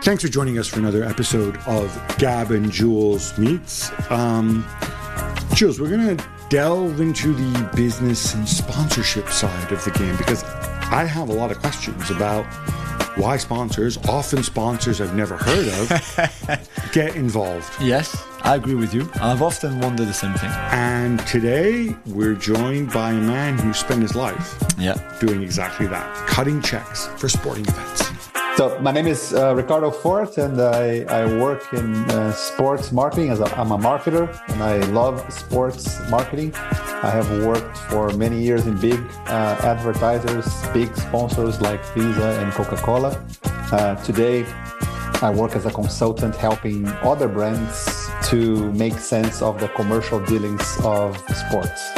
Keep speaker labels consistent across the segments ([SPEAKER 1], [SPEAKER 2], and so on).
[SPEAKER 1] Thanks for joining us for another episode of Gab and Jules Meets. Jules, we're going to delve into the business and sponsorship side of the game because I have a lot of questions about why sponsors, often sponsors I've never heard of, get involved.
[SPEAKER 2] Yes, I agree with you. I've often wondered the same thing.
[SPEAKER 1] And today we're joined by a man who spent his life doing exactly that, cutting checks for sporting events.
[SPEAKER 3] So my name is Ricardo Fort, and I work in sports marketing. I'm a marketer, and I love sports marketing. I have worked for many years in big advertisers, big sponsors like Visa and Coca-Cola. Today, I work as a consultant helping other brands to make sense of the commercial dealings of sports.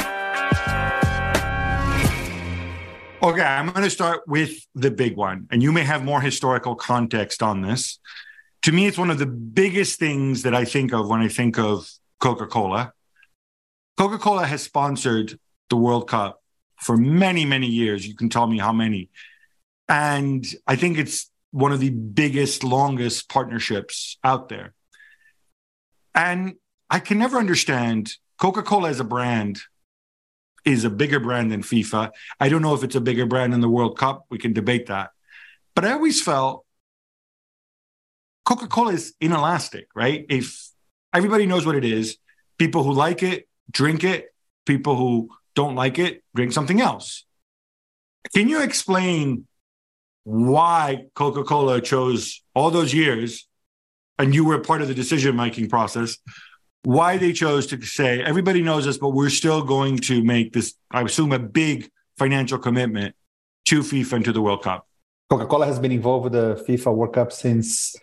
[SPEAKER 1] Okay, I'm going to start with the big one, and you may have more historical context on this. To me, it's one of the biggest things that I think of when I think of Coca-Cola. Coca-Cola has sponsored the World Cup for many, many years. You can tell me how many. And I think it's one of the biggest, longest partnerships out there. And I can never understand Coca-Cola as a brand is a bigger brand than FIFA. I don't know if it's a bigger brand than the World Cup. We can debate that. But I always felt Coca-Cola is inelastic, right? If everybody knows what it is, people who like it, drink it. People who don't like it, drink something else. Can you explain why Coca-Cola chose all those years, and you were part of the decision-making process, why they chose to say, everybody knows this, but we're still going to make this, I assume, a big financial commitment to FIFA and to the World Cup?
[SPEAKER 3] Coca-Cola has been involved with the FIFA World Cup since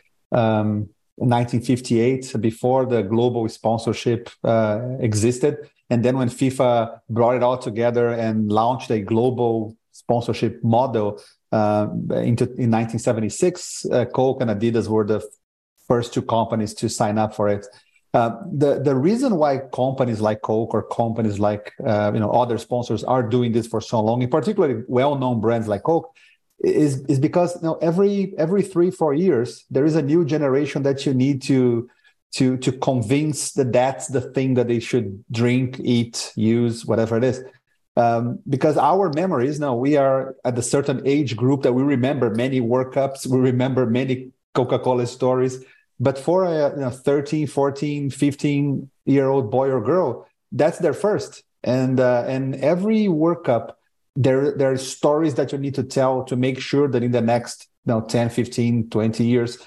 [SPEAKER 3] 1958, before the global sponsorship existed. And then when FIFA brought it all together and launched a global sponsorship model in 1976, Coke and Adidas were the first two companies to sign up for it. The reason why companies like Coke or companies like other sponsors are doing this for so long, in particular well-known brands like Coke, is because every 3-4 years there is a new generation that you need to convince that that's the thing that they should drink, eat, use, whatever it is. Because our memories, we are at a certain age group that we remember many World Cups, we remember many Coca-Cola stories. But for a 13, 14, 15-year-old boy or girl, that's their first. And every World Cup, there are stories that you need to tell to make sure that in the next 10, 15, 20 years,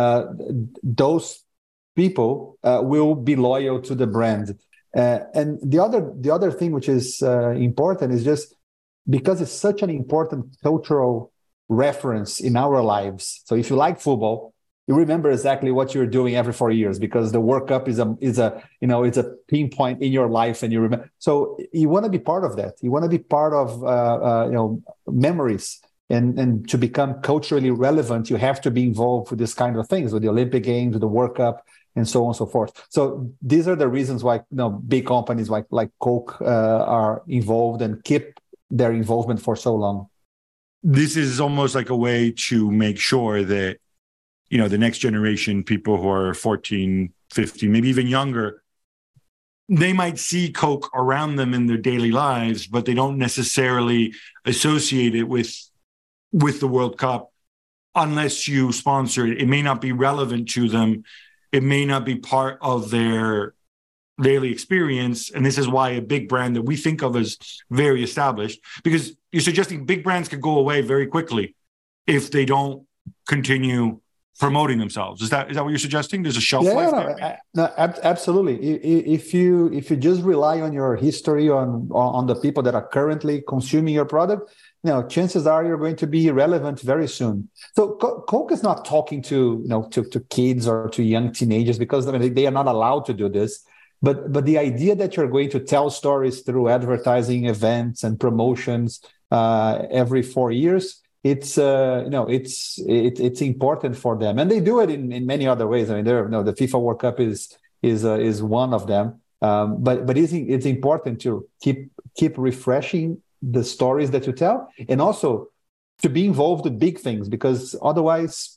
[SPEAKER 3] those people will be loyal to the brand. And the other thing which is important is just because it's such an important cultural reference in our lives. So if you like football, you remember exactly what you're doing every 4 years because the World Cup is a pinpoint in your life, and you remember. So you want to be part of that. You want to be part of memories, and to become culturally relevant, you have to be involved with this kind of things, with the Olympic Games, with the World Cup, and so on and so forth. So these are the reasons why big companies like Coke are involved and keep their involvement for so long.
[SPEAKER 1] This is almost like a way to make sure that the next generation, people who are 14, 15, maybe even younger, they might see Coke around them in their daily lives, but they don't necessarily associate it with the World Cup unless you sponsor it. It may not be relevant to them. It may not be part of their daily experience. And this is why a big brand that we think of as very established, because you're suggesting big brands could go away very quickly if they don't continue promoting themselves. Is that what you're suggesting? There's a shelf life there?
[SPEAKER 3] No, absolutely. If you just rely on your history, on the people that are currently consuming your product, chances are you're going to be irrelevant very soon. So Coke is not talking to kids or to young teenagers because they are not allowed to do this. But the idea that you're going to tell stories through advertising events and promotions every 4 years, it's important for them, and they do it in many other ways. The FIFA World Cup is one of them. But it's important to keep refreshing the stories that you tell, and also to be involved with big things, because otherwise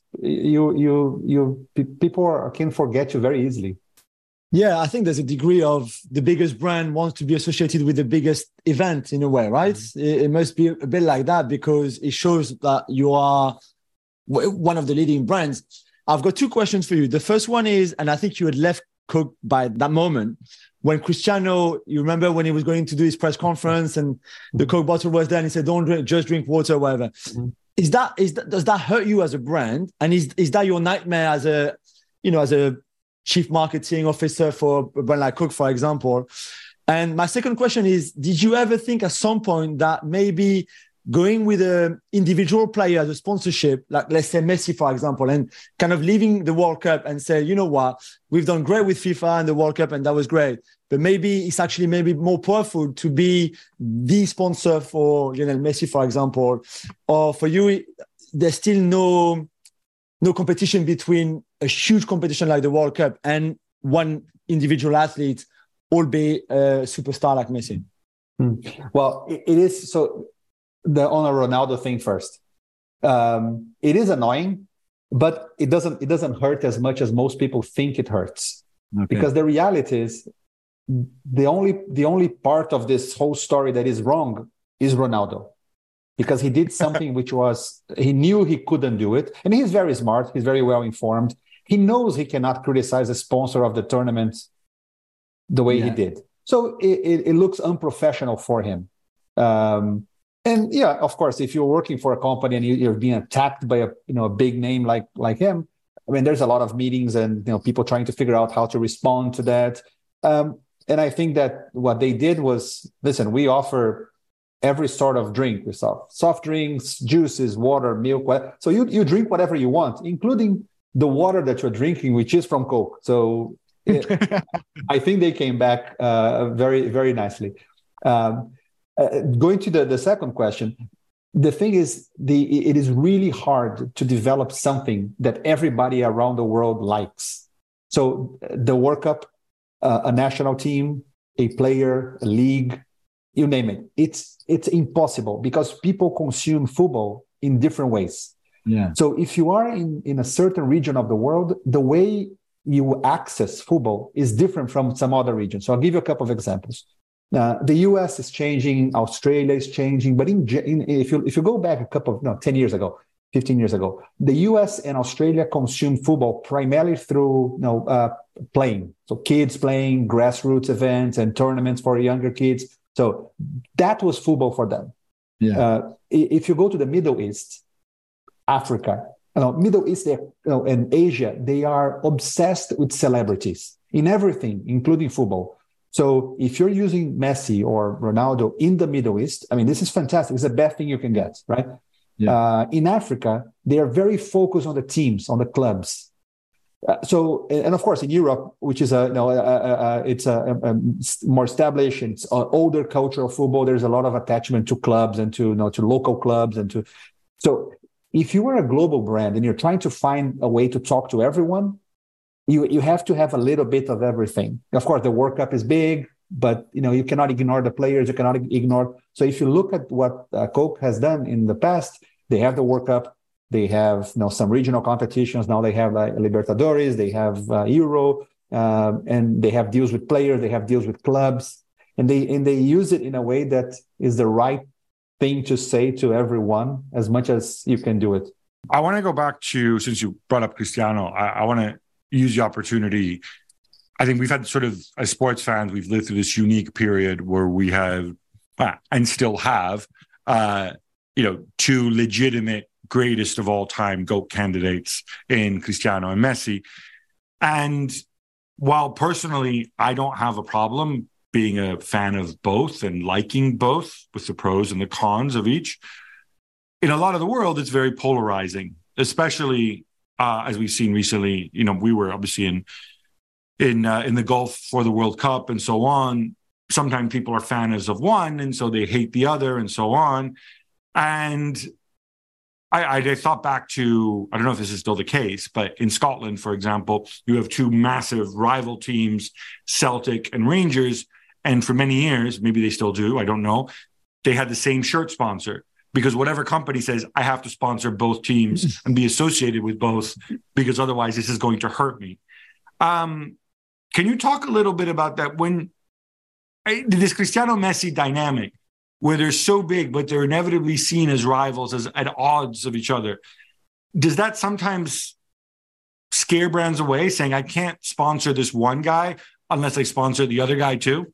[SPEAKER 3] people can forget you very easily.
[SPEAKER 2] Yeah, I think there's a degree of the biggest brand wants to be associated with the biggest event in a way, right? It must be a bit like that because it shows that you are one of the leading brands. I've got two questions for you. The first one is, and I think you had left Coke by that moment, when Cristiano, you remember when he was going to do his press conference and the Coke bottle was there and he said, don't drink, just drink water, whatever. Mm-hmm. Does that hurt you as a brand? And is that your nightmare as a chief marketing officer for a brand like Coke, for example? And my second question is, did you ever think at some point that maybe going with an individual player as a sponsorship, like let's say Messi, for example, and kind of leaving the World Cup and say, you know what, we've done great with FIFA and the World Cup and that was great, but maybe it's actually maybe more powerful to be the sponsor for Lionel Messi, for example, or for you, there's still no competition between a huge competition like the World Cup and one individual athlete, albeit a superstar like Messi?
[SPEAKER 3] Well, it is so. On a Ronaldo thing first, it is annoying, but it doesn't hurt as much as most people think it hurts. Okay. Because the reality is, the only part of this whole story that is wrong is Ronaldo, because he did something which was, he knew he couldn't do it, and he's very smart, he's very well informed. He knows he cannot criticize the sponsor of the tournament the way he did. So it looks unprofessional for him. And yeah, of course, if you're working for a company and you're being attacked by a big name like him, I mean, there's a lot of meetings and people trying to figure out how to respond to that. And I think that what they did was, listen, we offer every sort of drink. We sell soft drinks, juices, water, milk. So you drink whatever you want, including the water that you're drinking, which is from Coke. So I think they came back very, very nicely. Going to the second question, the thing is, it is really hard to develop something that everybody around the world likes. So the World Cup, a national team, a player, a league, you name it. It's impossible because people consume football in different ways. Yeah. So if you are in a certain region of the world, the way you access football is different from some other regions. So I'll give you a couple of examples. The US is changing, Australia is changing, but if you go back 10 years ago, 15 years ago, the US and Australia consumed football primarily through playing. So kids playing, grassroots events and tournaments for younger kids. So that was football for them. Yeah. If you go to the Middle East, Africa, Middle East and Asia, they are obsessed with celebrities in everything, including football. So if you're using Messi or Ronaldo in the Middle East, I mean, this is fantastic. It's the best thing you can get, right? Yeah. In Africa, they are very focused on the teams, on the clubs. And of course, in Europe, which is it's a more established, it's an older culture of football. There's a lot of attachment to clubs and to local clubs So if you are a global brand and you're trying to find a way to talk to everyone, you have to have a little bit of everything. Of course, the World Cup is big, but you cannot ignore the players. You cannot ignore. So if you look at what Coke has done in the past, they have the World Cup. They have some regional competitions. Now they have Libertadores. They have Euro, and they have deals with players. They have deals with clubs, and they use it in a way that is the right thing to say to everyone as much as you can do it.
[SPEAKER 1] I want to go back to, since you brought up Cristiano, I want to use the opportunity. I think we've had sort of, as sports fans, we've lived through this unique period where we have, and still have, two legitimate greatest of all time GOAT candidates in Cristiano and Messi. And while personally, I don't have a problem being a fan of both and liking both with the pros and the cons of each, in a lot of the world, it's very polarizing, especially as we've seen recently. We were obviously in the Gulf for the World Cup and so on. Sometimes people are fans of one, and so they hate the other and so on. And I thought back to, I don't know if this is still the case, but in Scotland, for example, you have two massive rival teams, Celtic and Rangers. And for many years, maybe they still do, I don't know, they had the same shirt sponsor. because whatever company says, I have to sponsor both teams and be associated with both, because otherwise this is going to hurt me. Can you talk a little bit about that? When this Cristiano Messi dynamic, where they're so big, but they're inevitably seen as rivals, as at odds of each other, does that sometimes scare brands away, saying, I can't sponsor this one guy unless I sponsor the other guy too?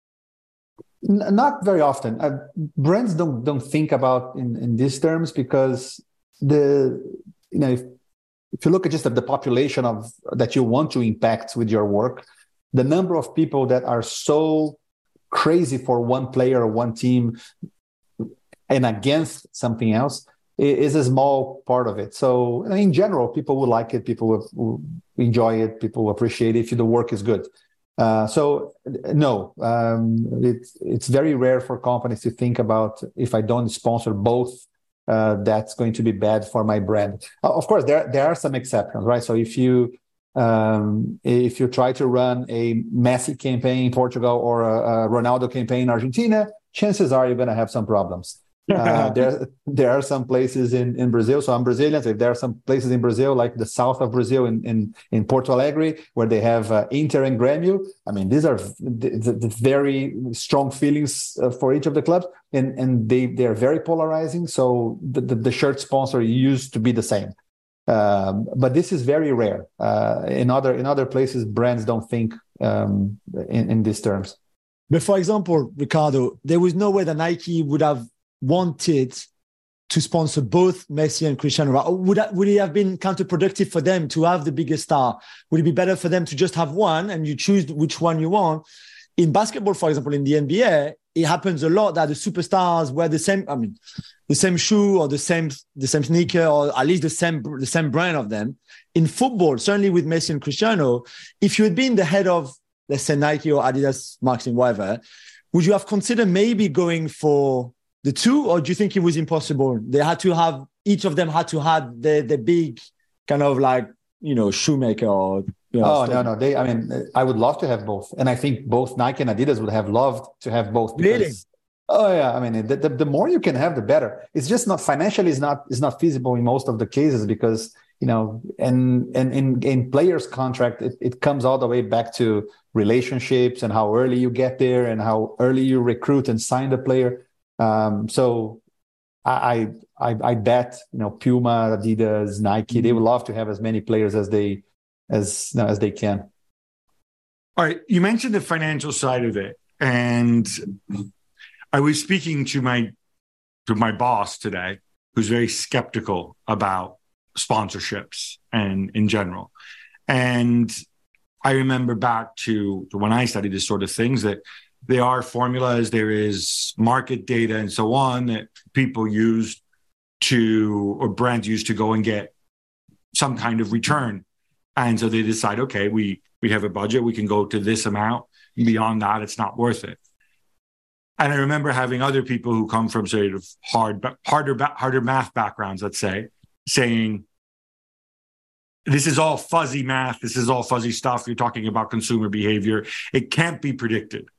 [SPEAKER 3] Not very often. Brands don't think about in these terms, because if you look at just the population of that you want to impact with your work, the number of people that are so crazy for one player or one team and against something else is a small part of it. So in general, people will like it, people will enjoy it, people will appreciate it if the work is good. It's very rare for companies to think about, if I don't sponsor both, that's going to be bad for my brand. Of course, there are some exceptions, right? So if you try to run a Messi campaign in Portugal or a Ronaldo campaign in Argentina, chances are you're going to have some problems. There are some places in Brazil. So I'm Brazilian. So if there are some places in Brazil, like the south of Brazil, in Porto Alegre, where they have Inter and Grêmio. I mean, these are the very strong feelings for each of the clubs, and they are very polarizing. So the shirt sponsor used to be the same, but this is very rare. In other places, brands don't think in these terms.
[SPEAKER 2] But for example, Ricardo, there was no way that Nike would have wanted to sponsor both Messi and Cristiano. Would it have been counterproductive for them to have the biggest star? Would it be better for them to just have one and you choose which one you want? In basketball, for example, in the NBA, it happens a lot that the superstars wear the same shoe or the same sneaker, or at least the same brand of them. In football, certainly with Messi and Cristiano, if you had been the head of, let's say, Nike or Adidas marketing, whatever, would you have considered maybe going for the two, or do you think it was impossible? Each of them had to have the big kind of shoemaker or.
[SPEAKER 3] No. I would love to have both, and I think both Nike and Adidas would have loved to have both.
[SPEAKER 2] Really?
[SPEAKER 3] Oh yeah, I mean, the more you can have, the better. It's just not financially is not feasible in most of the cases, because and in players' contract, it comes all the way back to relationships and how early you get there and how early you recruit and sign the player. So I bet Puma, Adidas, Nike, they would love to have as many players as they can.
[SPEAKER 1] All right, you mentioned the financial side of it, and I was speaking to my boss today, who's very skeptical about sponsorships and in general. And I remember back to when I studied this sort of things, that there are formulas, there is market data and so on that people use or brands use to go and get some kind of return. And so they decide, okay, we have a budget, we can go to this amount. Beyond that, it's not worth it. And I remember having other people who come from sort of harder math backgrounds, let's say, saying, this is all fuzzy math, this is all fuzzy stuff. You're talking about consumer behavior. It can't be predicted.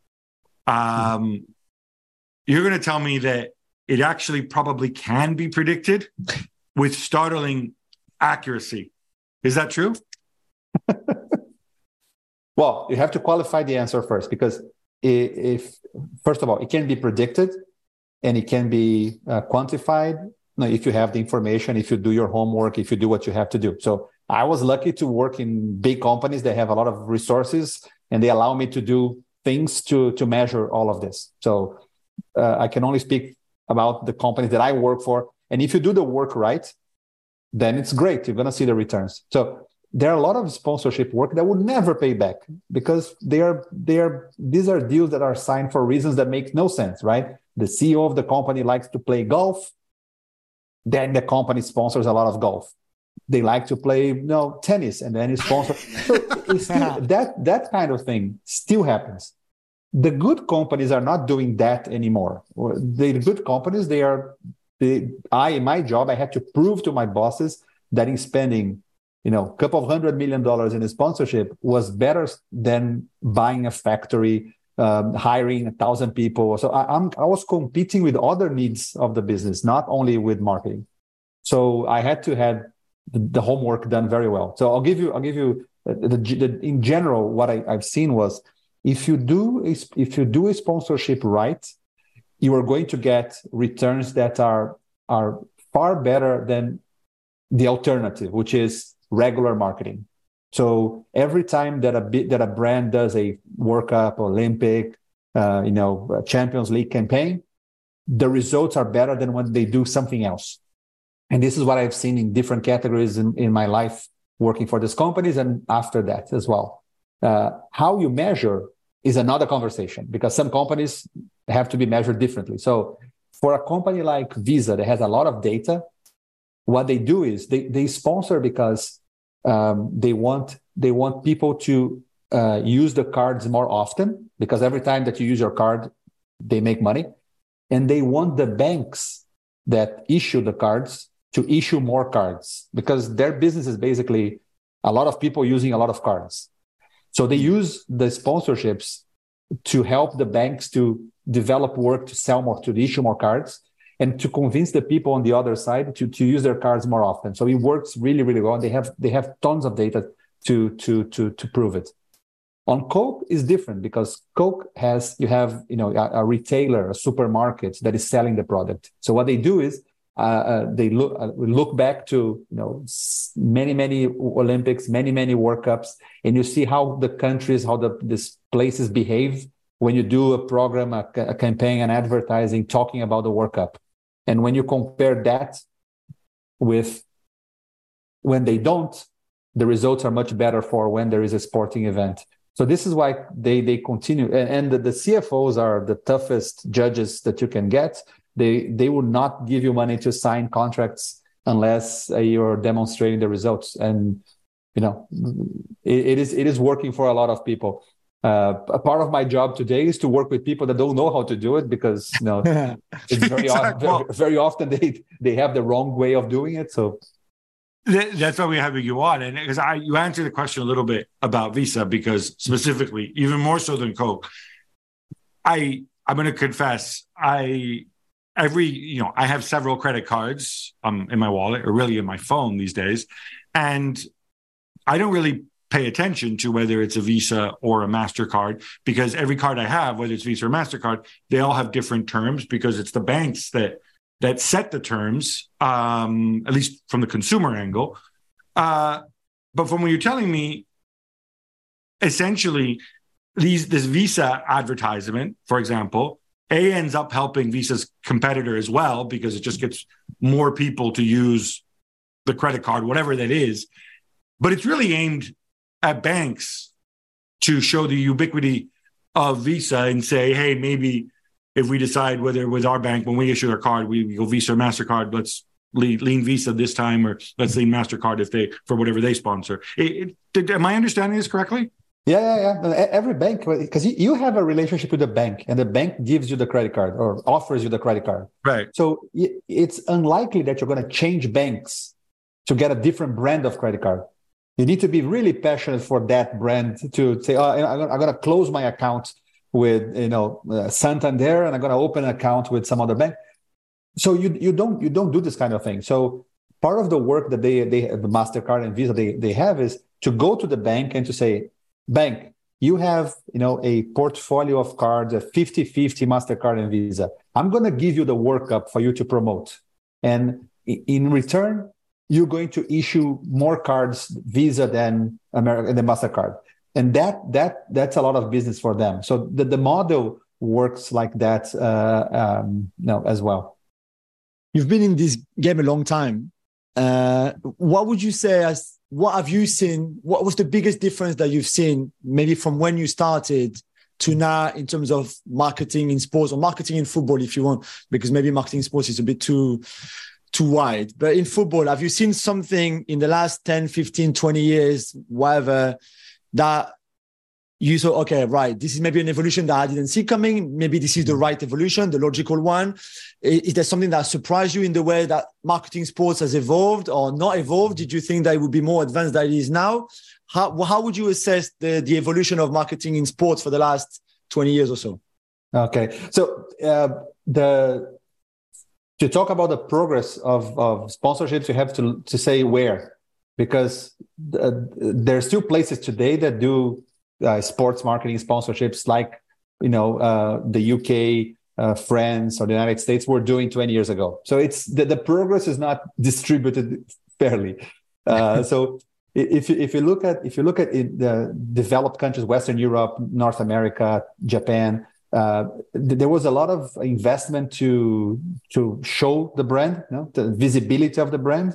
[SPEAKER 1] You're going to tell me that it actually probably can be predicted with startling accuracy. Is that true?
[SPEAKER 3] Well, you have to qualify the answer first, because if first of all, it can be predicted and it can be quantified if you have the information, if you do your homework, if you do what you have to do. So I was lucky to work in big companies that have a lot of resources, and they allow me to do things to measure all of this. So I can only speak about the companies that I work for. And if you do the work right, then it's great. You're going to see the returns. So there are a lot of sponsorship work that would never pay back, because these are deals that are signed for reasons that make no sense, right? The CEO of the company likes to play golf. Then the company sponsors a lot of golf. They like to play tennis, and then he sponsors. So it's still, that kind of thing still happens. The good companies are not doing that anymore. The good companies, in my job, I had to prove to my bosses that in spending a couple of $100 million in a sponsorship was better than buying a factory hiring 1,000 people. So I was competing with other needs of the business, not only with marketing. So I had to have the homework done very well. So I'll give you in general, what I've seen was, if you do a sponsorship right, you are going to get returns that are far better than the alternative, which is regular marketing. So every time that a brand does a World Cup, Olympic, Champions League campaign, the results are better than when they do something else. And this is what I've seen in different categories in my life working for these companies and after that as well. How you measure is another conversation, because some companies have to be measured differently. So for a company like Visa that has a lot of data, what they do is they sponsor because they want people to use the cards more often, because every time that you use your card, they make money. And they want the banks that issue the cards to issue more cards, because their business is basically a lot of people using a lot of cards. So they use the sponsorships to help the banks to develop work, to sell more, to issue more cards, and to convince the people on the other side to use their cards more often. So it works really, really well. They have tons of data to prove it. On Coke is different, because Coke you have a retailer, a supermarket that is selling the product. So what they do is they look back to many Olympics, many World Cups, and you see how the countries, how these places behave when you do a program, a campaign, an advertising talking about the World Cup. And when you compare that with when they don't, the results are much better for when there is a sporting event. So this is why they continue. And the CFOs are the toughest judges that you can get. They will not give you money to sign contracts unless you're demonstrating the results. And it is working for a lot of people. A part of my job today is to work with people that don't know how to do it, because it's very often they have the wrong way of doing it. So
[SPEAKER 1] that's why we're having you on, and because you answered the question a little bit about Visa, because specifically, even more so than Coke, I'm going to confess, I have several credit cards in my wallet, or really in my phone these days, and I don't really pay attention to whether it's a Visa or a MasterCard, because every card I have, whether it's Visa or MasterCard, they all have different terms, because it's the banks that set the terms, at least from the consumer angle. But from what you're telling me, essentially, this Visa advertisement, for example, ends up helping Visa's competitor as well, because it just gets more people to use the credit card, whatever that is. But it's really aimed at banks to show the ubiquity of Visa and say, hey, maybe if we decide whether with our bank, when we issue our card, we go Visa or MasterCard, let's lean Visa this time, or let's lean MasterCard for whatever they sponsor. Am I understanding this correctly?
[SPEAKER 3] Yeah. Every bank, because you have a relationship with the bank, and the bank gives you the credit card or offers you the credit card.
[SPEAKER 1] Right.
[SPEAKER 3] So it's unlikely that you're going to change banks to get a different brand of credit card. You need to be really passionate for that brand to say, I'm going to close my account with Santander, and I'm going to open an account with some other bank. So you don't do this kind of thing. So part of the work that they the MasterCard and Visa they have is to go to the bank and to say, bank, you have a portfolio of cards, a 50-50 MasterCard and Visa. I'm going to give you the World Cup for you to promote, and in return, you're going to issue more cards Visa than American than MasterCard. And that's a lot of business for them. So the model works like that as well.
[SPEAKER 2] You've been in this game a long time. What would you say what have you seen? What was the biggest difference that you've seen, maybe from when you started to now, in terms of marketing in sports, or marketing in football, if you want, because maybe marketing in sports is a bit too wide. But in football, have you seen something in the last 10, 15, 20 years, whatever, that you thought, okay, right, this is maybe an evolution that I didn't see coming. Maybe this is the right evolution, the logical one. Is there something that surprised you in the way that marketing sports has evolved or not evolved? Did you think that it would be more advanced than it is now? How would you assess the evolution of marketing in sports for the last 20 years or so.
[SPEAKER 3] Okay. So to talk about the progress of sponsorships, you have to say where, because there are still places today that do sports marketing sponsorships, like the UK, France, or the United States were doing 20 years ago. So it's the progress is not distributed fairly. So if you look at the developed countries, Western Europe, North America, Japan, there was a lot of investment to show the brand, the visibility of the brand.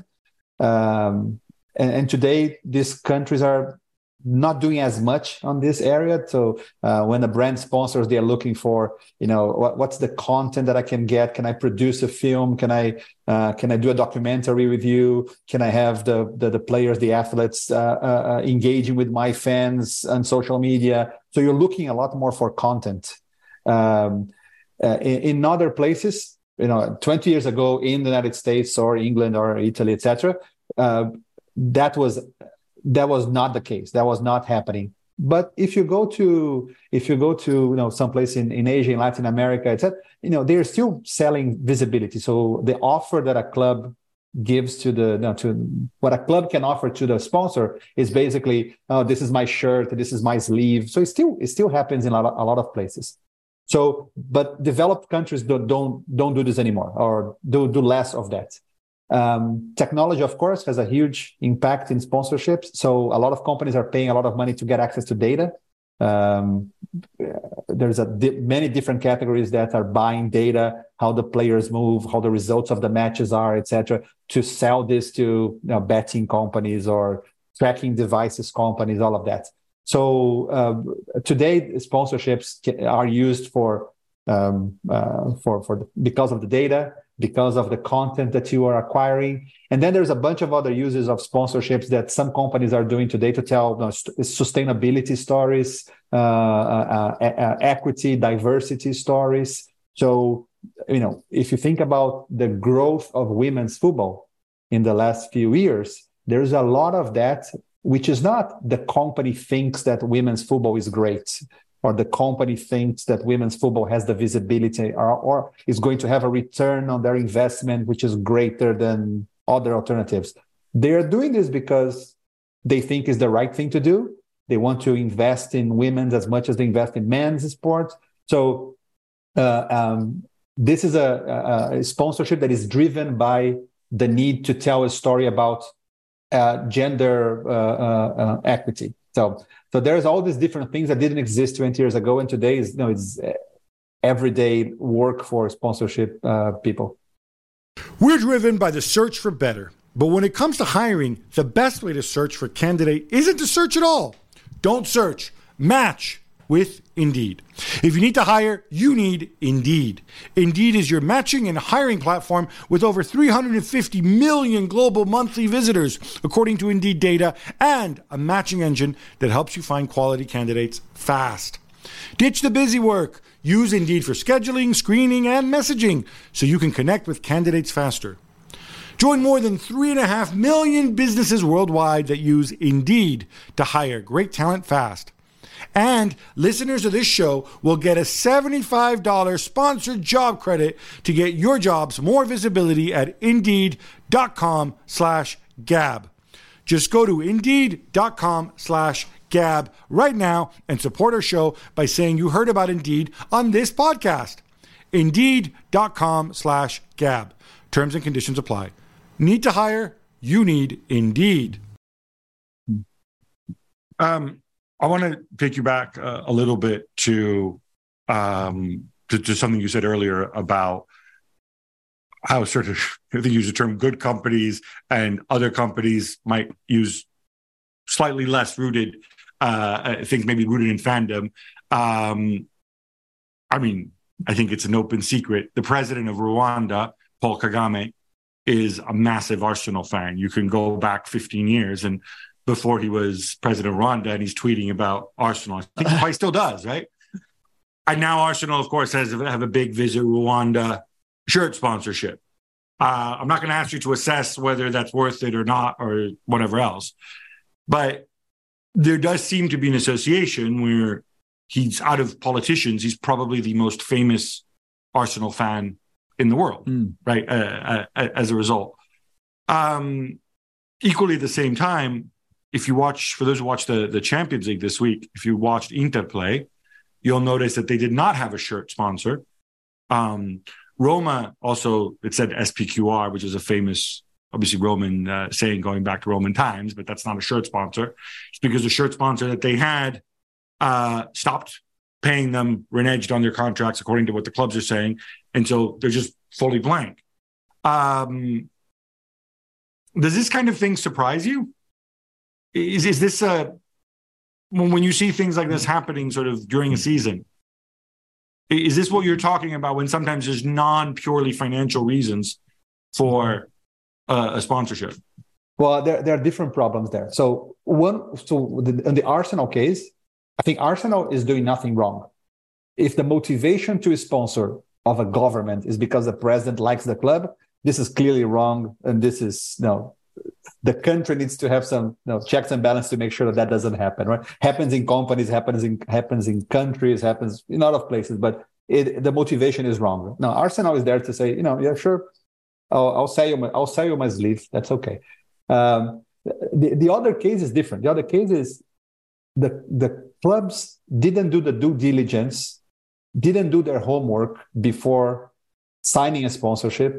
[SPEAKER 3] And today, these countries are not doing as much on this area. So when a brand sponsors, they are looking for, what's the content that I can get? Can I produce a film? Can I do a documentary with you? Can I have the players, the athletes engaging with my fans on social media? So you're looking a lot more for content. In other places, 20 years ago in the United States or England or Italy, etc., that was not the case. That was not happening. But if you go to someplace in Asia, in Latin America, etc., they're still selling visibility. So the offer that a club gives to what a club can offer to the sponsor is basically, oh, this is my shirt, this is my sleeve. So it still happens in a lot of places. So, but developed countries don't do this anymore, or do less of that. Technology, of course, has a huge impact in sponsorships. So a lot of companies are paying a lot of money to get access to data. There's many different categories that are buying data, how the players move, how the results of the matches are, etc., to sell this to betting companies or tracking devices companies, all of that. So today, sponsorships are used for because of the data, because of the content that you are acquiring. And then there's a bunch of other uses of sponsorships that some companies are doing today to tell sustainability stories, equity, diversity stories. So, if you think about the growth of women's football in the last few years, there's a lot of that, which is not the company thinks that women's football is great, or the company thinks that women's football has the visibility or is going to have a return on their investment, which is greater than other alternatives. They are doing this because they think is the right thing to do. They want to invest in women's as much as they invest in men's sport. So this is a sponsorship that is driven by the need to tell a story about gender equity. So there's all these different things that didn't exist 20 years ago, and today is it's everyday work for sponsorship people.
[SPEAKER 1] We're driven by the search for better, but when it comes to hiring, the best way to search for a candidate isn't to search at all. Don't search. Match with Indeed. If you need to hire, you need Indeed. Indeed is your matching and hiring platform with over 350 million global monthly visitors, according to Indeed data, and a matching engine that helps you find quality candidates fast. Ditch the busy work. Use Indeed for scheduling, screening, and messaging so you can connect with candidates faster. Join more than 3.5 million businesses worldwide that use Indeed to hire great talent fast. And listeners of this show will get a $75 sponsored job credit to get your jobs more visibility at Indeed.com/Gab. Just go to Indeed.com/Gab right now and support our show by saying you heard about Indeed on this podcast. Indeed.com/Gab. Terms and conditions apply. Need to hire? You need Indeed. I want to take you back a little bit to something you said earlier about how sort of, I think you used the term good companies and other companies might use slightly less rooted, things maybe rooted in fandom. I think it's an open secret. The president of Rwanda, Paul Kagame, is a massive Arsenal fan. You can go back 15 years and before he was president of Rwanda, and he's tweeting about Arsenal. I think he probably still does, right? And now Arsenal, of course, have a big Visit Rwanda shirt sponsorship. I'm not going to ask you to assess whether that's worth it or not or whatever else. But there does seem to be an association where he's out of politicians, he's probably the most famous Arsenal fan in the world, right? As a result. Equally at the same time, if you watch, for those who watch the Champions League this week, if you watched Inter play, you'll notice that they did not have a shirt sponsor. Roma also, it said SPQR, which is a famous, obviously Roman saying going back to Roman times, but that's not a shirt sponsor. It's because the shirt sponsor that they had stopped paying them, reneged on their contracts according to what the clubs are saying. And so they're just fully blank. Does this kind of thing surprise you? Is this when you see things like this happening sort of during a season, is this what you're talking about when sometimes there's non-purely financial reasons for a sponsorship?
[SPEAKER 3] Well, there are different problems there. So in the Arsenal case, I think Arsenal is doing nothing wrong. If the motivation to sponsor of a government is because the president likes the club, this is clearly wrong. And this is, the country needs to have some checks and balance to make sure that doesn't happen, right? Happens in companies, happens in countries, happens in a lot of places, but the motivation is wrong. Now, Arsenal is there to say, yeah, sure, I'll sell you my sleeve. That's okay. The other case is different. The other case is the clubs didn't do the due diligence, didn't do their homework before signing a sponsorship,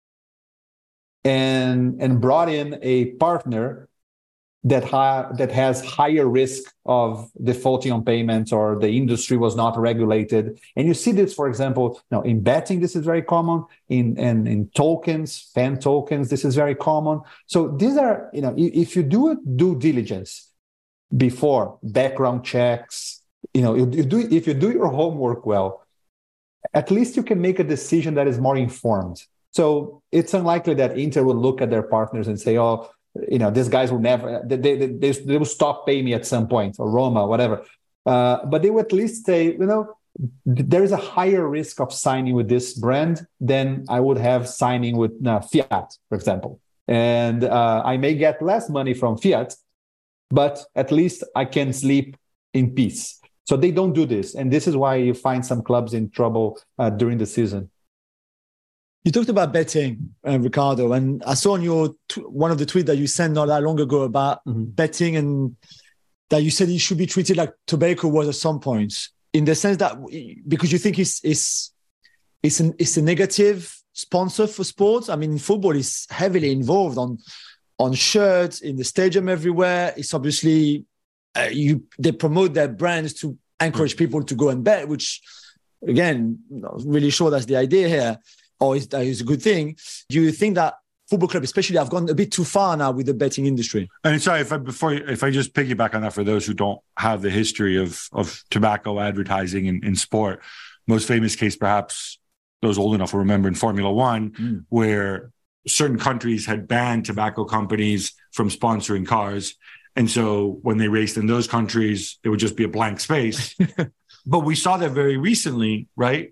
[SPEAKER 3] and brought in a partner that has higher risk of defaulting on payments, or the industry was not regulated. And you see this, for example, in betting, this is very common. In tokens, fan tokens, this is very common. So these are, if you do due diligence before, background checks, if you do your homework well, at least you can make a decision that is more informed. So it's unlikely that Inter will look at their partners and say, these guys will never, they will stop paying me at some point, or Roma, whatever. But they will at least say, there is a higher risk of signing with this brand than I would have signing with Fiat, for example. And I may get less money from Fiat, but at least I can sleep in peace. So they don't do this. And this is why you find some clubs in trouble during the season.
[SPEAKER 2] You talked about betting, Ricardo, and I saw on your one of the tweets that you sent not that long ago about betting, and that you said it should be treated like tobacco was at some point, in the sense that because you think it's a negative sponsor for sports. I mean, football is heavily involved on shirts in the stadium everywhere. It's obviously they promote their brands to encourage people to go and bet, which again, not really sure that's the idea here. Or is a good thing? Do you think that football clubs, especially, have gone a bit too far now with the betting industry?
[SPEAKER 1] And sorry, if I just piggyback on that, for those who don't have the history of tobacco advertising in sport, most famous case, perhaps those old enough will remember, in Formula One, where certain countries had banned tobacco companies from sponsoring cars. And so when they raced in those countries, it would just be a blank space. But we saw that very recently, right?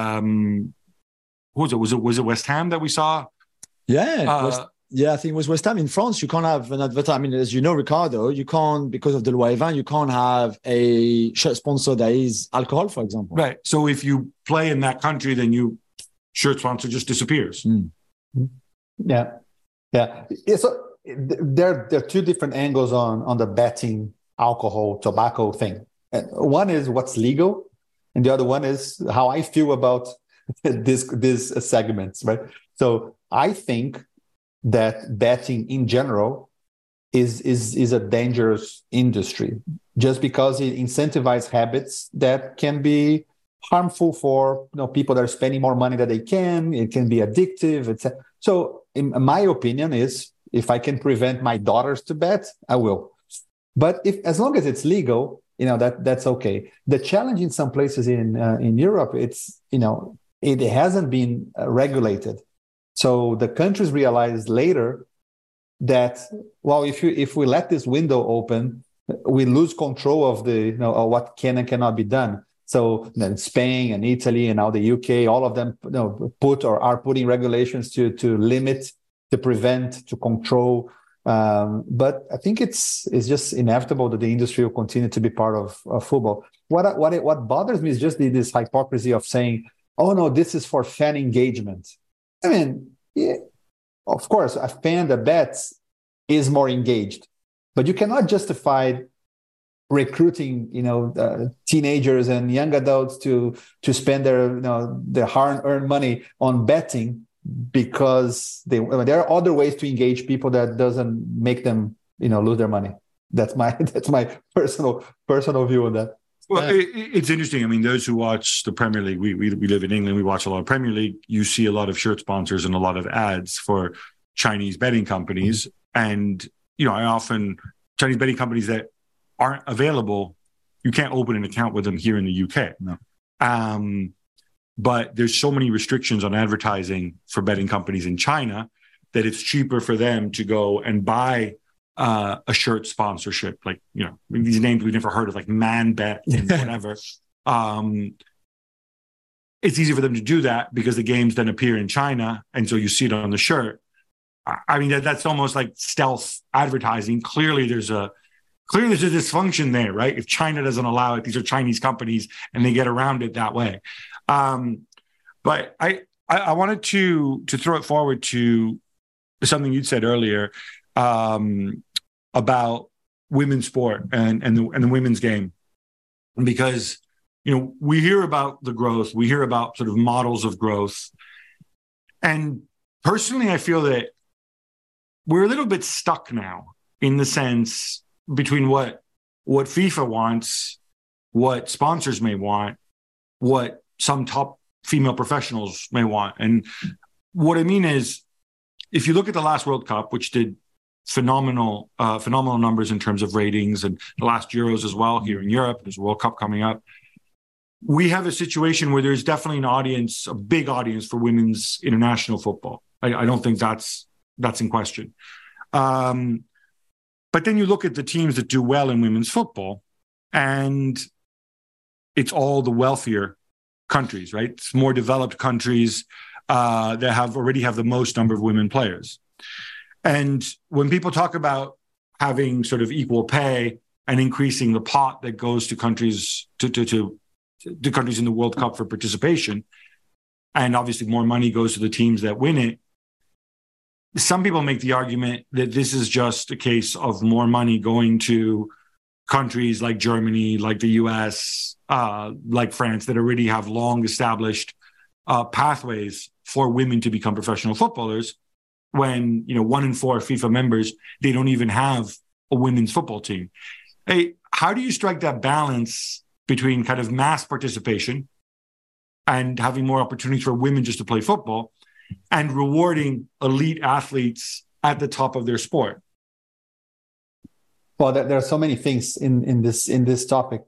[SPEAKER 1] Who was it? Was it West Ham that we saw?
[SPEAKER 2] Yeah, I think it was West Ham. In France, you can't have an advertisement. I mean, as you know, Ricardo, you can't, because of the Loi 20, you can't have a shirt sponsor that is alcohol, for example.
[SPEAKER 1] Right. So if you play in that country, then your shirt sponsor just disappears.
[SPEAKER 3] Yeah. So there are two different angles on the betting, alcohol, tobacco thing. One is what's legal, and the other one is how I feel about these segments, right? So I think that betting in general is a dangerous industry, just because it incentivizes habits that can be harmful for people that are spending more money than they can. It can be addictive, etc. So in my opinion is, if I can prevent my daughters to bet, I will. But as long as it's legal, that's okay. The challenge in some places in Europe, it's it hasn't been regulated. So the countries realized later that, well, if we let this window open, we lose control of of what can and cannot be done. So then Spain and Italy and now the UK, all of them put or are putting regulations to limit, to prevent, to control. But I think it's just inevitable that the industry will continue to be part of football. what bothers me is just this hypocrisy of saying, "Oh no, this is for fan engagement." I mean, yeah, of course, a fan that bets is more engaged, but you cannot justify recruiting, teenagers and young adults to spend their hard-earned money on betting because there are other ways to engage people that doesn't make them lose their money. That's my personal view on that.
[SPEAKER 1] Well, it's interesting. I mean, those who watch the Premier League, we live in England, we watch a lot of Premier League. You see a lot of shirt sponsors and a lot of ads for Chinese betting companies. And, Chinese betting companies that aren't available, you can't open an account with them here in the UK.
[SPEAKER 3] No.
[SPEAKER 1] But there's so many restrictions on advertising for betting companies in China that it's cheaper for them to go and buy a shirt sponsorship, like, these names we've never heard of, like ManBet and whatever. It's easy for them to do that because the games then appear in China. And so you see it on the shirt. I mean, that's almost like stealth advertising. Clearly there's a dysfunction there, right? If China doesn't allow it, these are Chinese companies and they get around it that way. But I wanted to throw it forward to something you'd said earlier, about women's sport and the women's game, because we hear about the growth, we hear about sort of models of growth, and personally I feel that we're a little bit stuck now in the sense between what FIFA wants, what sponsors may want, what some top female professionals may want. And what I mean is, if you look at the last World Cup, which did phenomenal numbers in terms of ratings, and the last Euros as well here in Europe, there's a World Cup coming up. We have a situation where there's definitely an audience, a big audience for women's international football. I don't think that's in question. But then you look at the teams that do well in women's football, and it's all the wealthier countries, right? It's more developed countries that already have the most number of women players. And when people talk about having sort of equal pay and increasing the pot that goes to countries to countries in the World Cup for participation, and obviously more money goes to the teams that win it, some people make the argument that this is just a case of more money going to countries like Germany, like the US, like France, that already have long established pathways for women to become professional footballers, when 1 in 4 FIFA members, they don't even have a women's football team. Hey, how do you strike that balance between kind of mass participation and having more opportunities for women just to play football, and rewarding elite athletes at the top of their sport?
[SPEAKER 3] Well, there are so many things in this topic.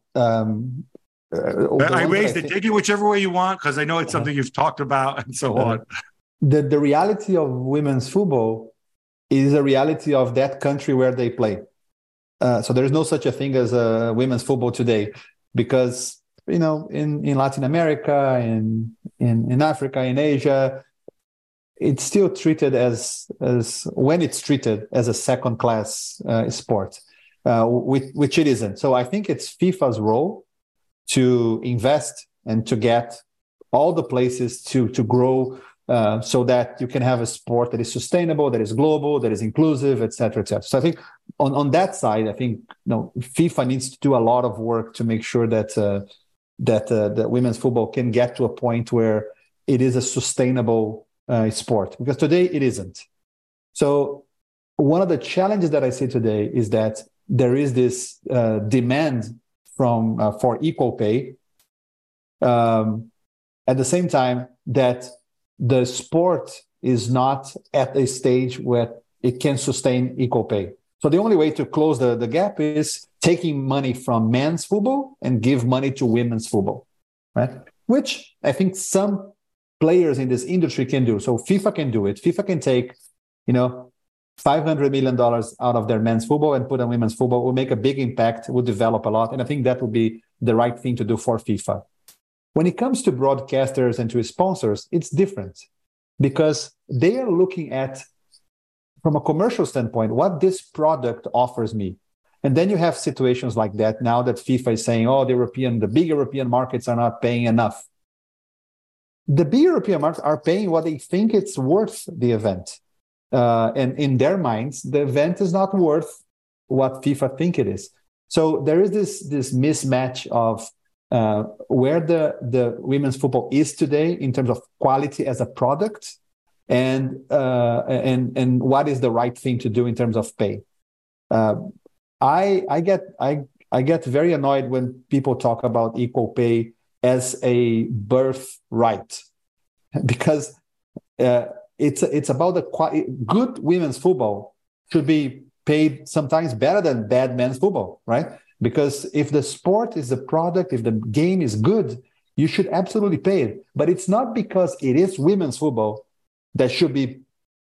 [SPEAKER 1] I raised it. Take it whichever way you want, because I know it's something you've talked about and so on.
[SPEAKER 3] The reality of women's football is a reality of that country where they play. So there is no such a thing as women's football today, because in Latin America, in Africa, in Asia, it's still treated as when it's treated as a second class sport, which it isn't. So I think it's FIFA's role to invest and to get all the places to grow, so that you can have a sport that is sustainable, that is global, that is inclusive, et cetera, et cetera. So I think on that side, I think FIFA needs to do a lot of work to make sure that that women's football can get to a point where it is a sustainable sport, because today it isn't. So one of the challenges that I see today is that there is this demand for equal pay, at the same time that the sport is not at a stage where it can sustain equal pay. So the only way to close the gap is taking money from men's football and give money to women's football, right? Which I think some players in this industry can do. So FIFA can do it. FIFA can take, $500 million out of their men's football and put on women's football. Will make a big impact, will develop a lot. And I think that would be the right thing to do for FIFA. When it comes to broadcasters and to sponsors, it's different, because they are looking at, from a commercial standpoint, what this product offers me. And then you have situations like that now that FIFA is saying, oh, the big European markets are not paying enough. The big European markets are paying what they think it's worth the event. And in their minds, the event is not worth what FIFA think it is. So there is this mismatch of where the women's football is today in terms of quality as a product and what is the right thing to do in terms of pay. I get very annoyed when people talk about equal pay as a birthright, because it's about good women's football should be paid sometimes better than bad men's football, right? Because if the sport is the product, if the game is good, you should absolutely pay it. But it's not because it is women's football that should be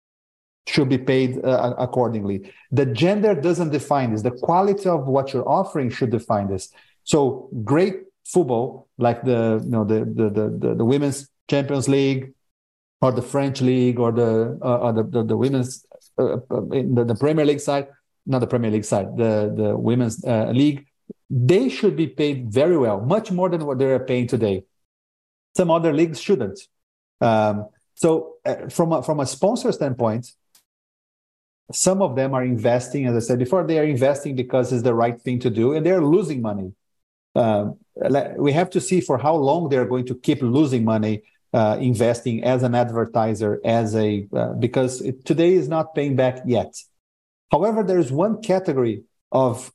[SPEAKER 3] paid accordingly. The gender doesn't define this. The quality of what you're offering should define this. So great football, like the Women's Champions League, or the French League, or the women's the Premier League side, not the Premier League side, the Women's League, they should be paid very well, much more than what they're paying today. Some other leagues shouldn't. So from a sponsor standpoint, some of them are investing, as I said before, they are investing because it's the right thing to do, and they're losing money. We have to see for how long they're going to keep losing money investing as an advertiser, because today is not paying back yet. However, there is one category of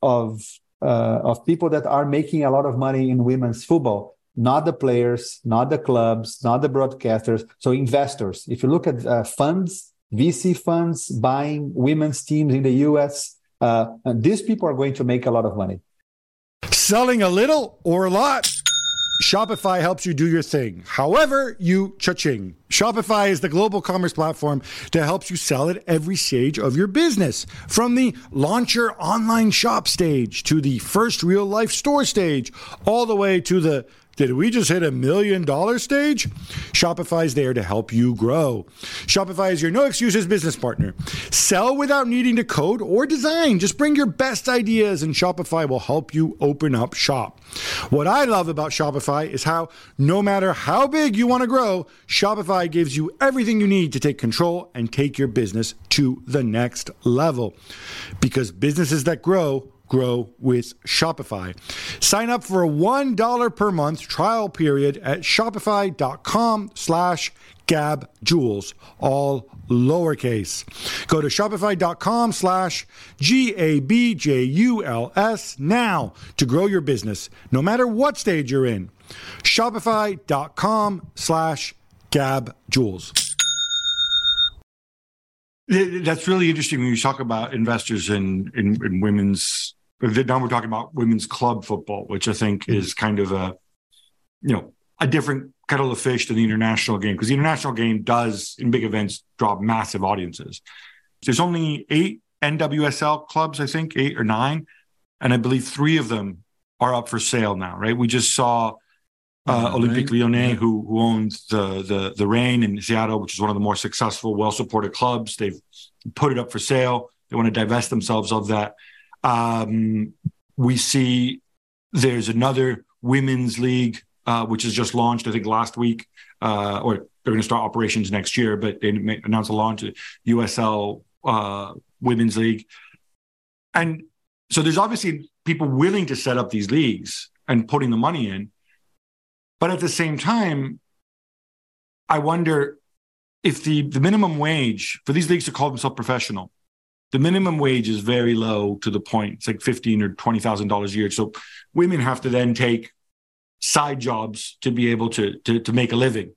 [SPEAKER 3] people that are making a lot of money in women's football. Not the players, not the clubs, not the broadcasters. So investors. If you look at funds, VC funds buying women's teams in the US, these people are going to make a lot of money.
[SPEAKER 1] Selling a little or a lot? Shopify helps you do your thing. However you cha-ching. Shopify is the global commerce platform that helps you sell at every stage of your business. From the launch your online shop stage to the first real life store stage, all the way to the did we just hit $1 million stage? Shopify is there to help you grow. Shopify is your no excuses business partner. Sell without needing to code or design. Just bring your best ideas and Shopify will help you open up shop. What I love about Shopify is how no matter how big you want to grow, Shopify gives you everything you need to take control and take your business to the next level. Because businesses that grow with Shopify. Sign up for a $1 per month trial period at shopify.com/GabJules, all lowercase. Go to shopify.com/GABJULS now to grow your business, no matter what stage you're in. Shopify.com/GabJules. That's really interesting when you talk about investors in women's. Now we're talking about women's club football, which I think is kind of a different kettle of fish than the international game, because the international game does, in big events, draw massive audiences. There's only 8 NWSL clubs, I think, 8 or 9, and I believe 3 of them are up for sale now. Right? We just saw Olympique Lyonnais, who owns the Reign in Seattle, which is one of the more successful, well-supported clubs. They've put it up for sale. They want to divest themselves of that. We see there's another women's league, which has just launched, I think, last week, or they're going to start operations next year, but they announced a launch of USL Women's League. And so there's obviously people willing to set up these leagues and putting the money in. But at the same time, I wonder if the minimum wage for these leagues to call themselves professional, the minimum wage is very low to the point it's like $15,000 or $20,000 a year. So women have to then take side jobs to be able to make a living.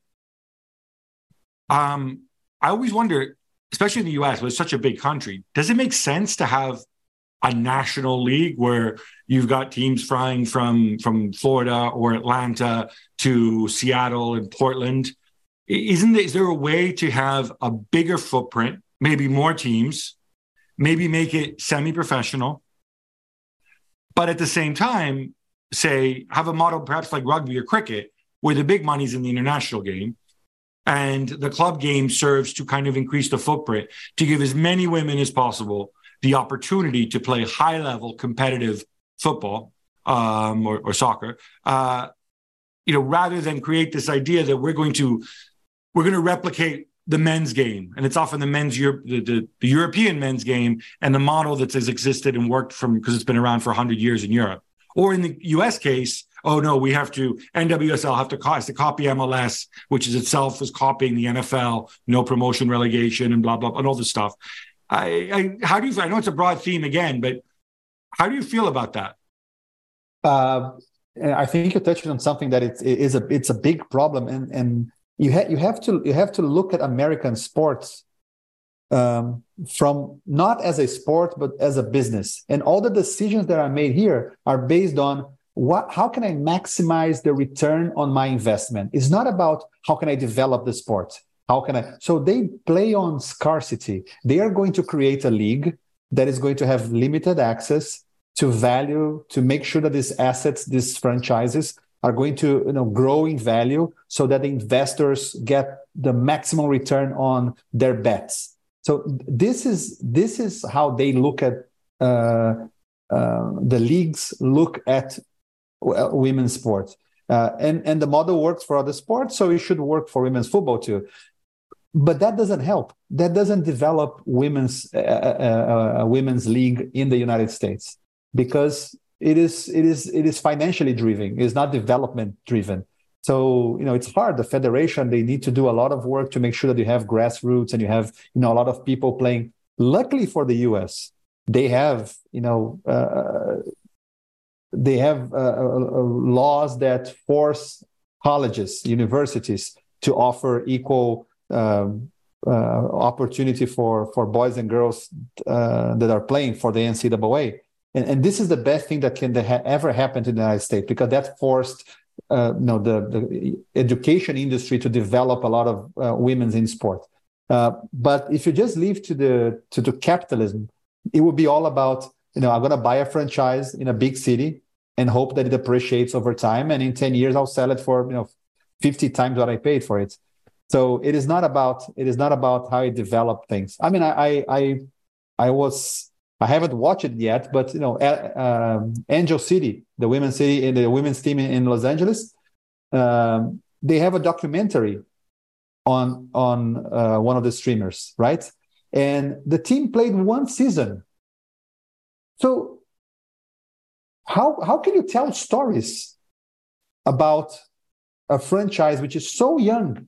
[SPEAKER 1] I always wonder, especially in the US, where it's such a big country, does it make sense to have a national league where you've got teams flying from Florida or Atlanta to Seattle and Portland? Is there a way to have a bigger footprint, maybe more teams, maybe make it semi-professional, but at the same time, say, have a model perhaps like rugby or cricket, where the big money's in the international game, and the club game serves to kind of increase the footprint, to give as many women as possible the opportunity to play high-level competitive football or soccer, rather than create this idea that we're going to replicate the men's game, and it's often the European men's game and the model that has existed and worked because it's been around for 100 years in Europe. Or in the U.S. case, oh no, NWSL has to copy MLS, which is itself is copying the NFL, no promotion, relegation, and blah blah, and all this stuff. I know it's a broad theme again, but how do you feel about that?
[SPEAKER 3] I think you touched on something that it's a big problem, and you have to look at American sports from not as a sport but as a business, and all the decisions that are made here are based on how can I maximize the return on my investment. It's not about how can I develop the sport. So they play on scarcity. They are going to create a league that is going to have limited access to value, to make sure that these assets, these franchises are going to grow in value so that the investors get the maximum return on their bets. So this is how they look at the leagues look at women's sports. And the model works for other sports, so it should work for women's football too. But that doesn't help. That doesn't develop women's league in the United States, because it is financially driven. It's not development driven. So it's hard. The federation, they need to do a lot of work to make sure that you have grassroots and you have a lot of people playing. Luckily for the U.S., they have laws that force colleges, universities to offer equal opportunity for boys and girls that are playing for the NCAA. And this is the best thing that can ever happen to the United States, because that forced the education industry to develop a lot of women's in sport. But if you just leave to capitalism, it would be all about, I'm going to buy a franchise in a big city and hope that it appreciates over time. And in 10 years, I'll sell it for 50 times what I paid for it. So it is not about how you develop things. I mean, I haven't watched it yet, but Angel City, the women's team in Los Angeles, they have a documentary on one of the streamers, right? And the team played one season. So how can you tell stories about a franchise which is so young?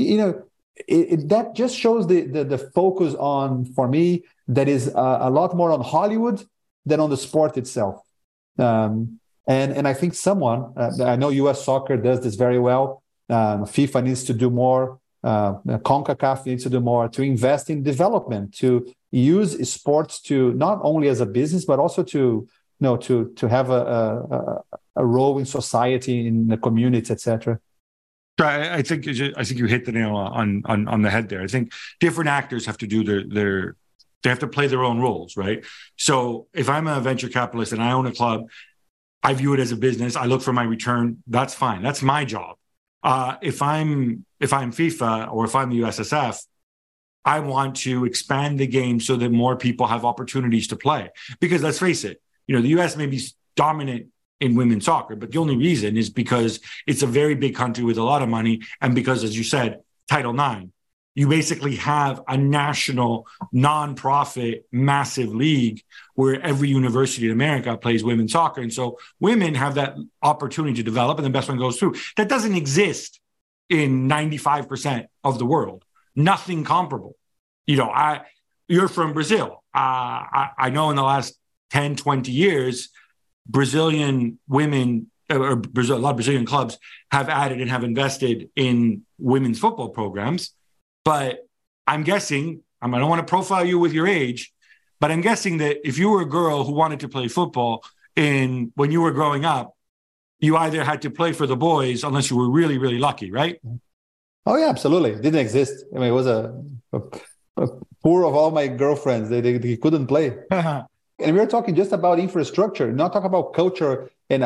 [SPEAKER 3] That just shows the focus on, for me, that is a lot more on Hollywood than on the sport itself. And I think I know U.S. soccer does this very well. FIFA needs to do more. CONCACAF needs to do more to invest in development, to use sports to not only as a business, but also to have a role in society, in the community, etc.
[SPEAKER 1] I think you hit the nail on the head there. I think different actors have to do they have to play their own roles, right? So if I'm a venture capitalist and I own a club, I view it as a business. I look for my return. That's fine. That's my job. If I'm FIFA or if I'm the USSF, I want to expand the game so that more people have opportunities to play. Because let's face it, the US may be dominant in women's soccer, but the only reason is because it's a very big country with a lot of money, and because, as you said, Title IX. You basically have a national, non-profit, massive league where every university in America plays women's soccer. And so women have that opportunity to develop, and the best one goes through. That doesn't exist in 95% of the world. Nothing comparable. You're from Brazil. I know in the last 10, 20 years, Brazilian women, a lot of Brazilian clubs have added and have invested in women's football programs. But I'm guessing, I don't want to profile you with your age, but I'm guessing that if you were a girl who wanted to play football when you were growing up, you either had to play for the boys unless you were really, really lucky, right?
[SPEAKER 3] Oh, yeah, absolutely. It didn't exist. I mean, it was a poor of all my girlfriends. They couldn't play. And we're talking just about infrastructure, not talking about culture and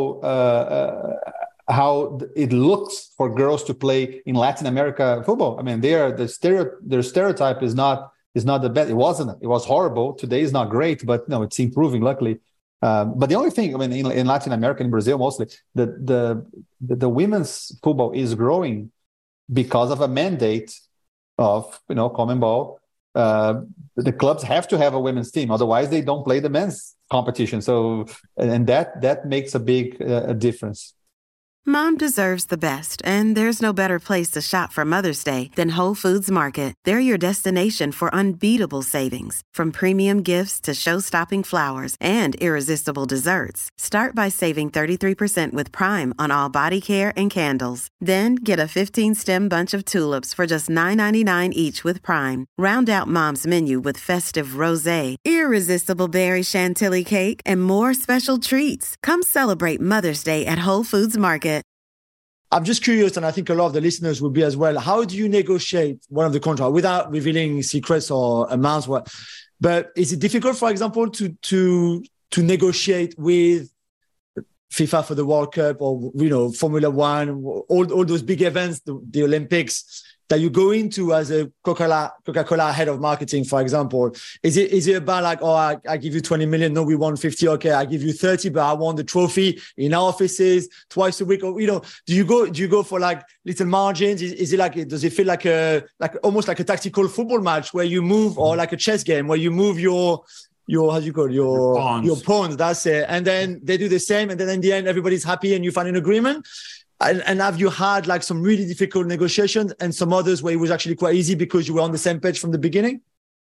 [SPEAKER 3] how it looks for girls to play in Latin America football. I mean, their stereotype is not is not the best. It wasn't. It was horrible. Today is not great, but no, it's improving, luckily. But the only thing, I mean, in Latin America, in Brazil mostly, the women's football is growing because of a mandate of, CONMEBOL. The clubs have to have a women's team, otherwise they don't play the men's competition. So, and that makes a big difference.
[SPEAKER 4] Mom deserves the best, and there's no better place to shop for Mother's Day than Whole Foods Market. They're your destination for unbeatable savings, from premium gifts to show-stopping flowers and irresistible desserts. Start by saving 33% with Prime on all body care and candles. Then get a 15-stem bunch of tulips for just $9.99 each with Prime. Round out Mom's menu with festive rosé, irresistible berry chantilly cake, and more special treats. Come celebrate Mother's Day at Whole Foods Market.
[SPEAKER 2] I'm just curious, and I think a lot of the listeners will be as well. How do you negotiate one of the contracts without revealing secrets or amounts? But is it difficult, for example, to negotiate with FIFA for the World Cup or Formula One, all those big events, the Olympics that you go into as a Coca-Cola head of marketing, for example? Is it about like, I give you 20 million, no, we want 50, okay, I give you 30, but I want the trophy in our offices twice a week? Or do you go for like little margins? Is it like, does it feel like almost like a tactical football match where you move, or like a chess game where you move your how do you call it? Your pawns, that's it, and then they do the same, and then in the end everybody's happy and you find an agreement? And have you had like some really difficult negotiations and some others where it was actually quite easy because you were on the same page from the beginning?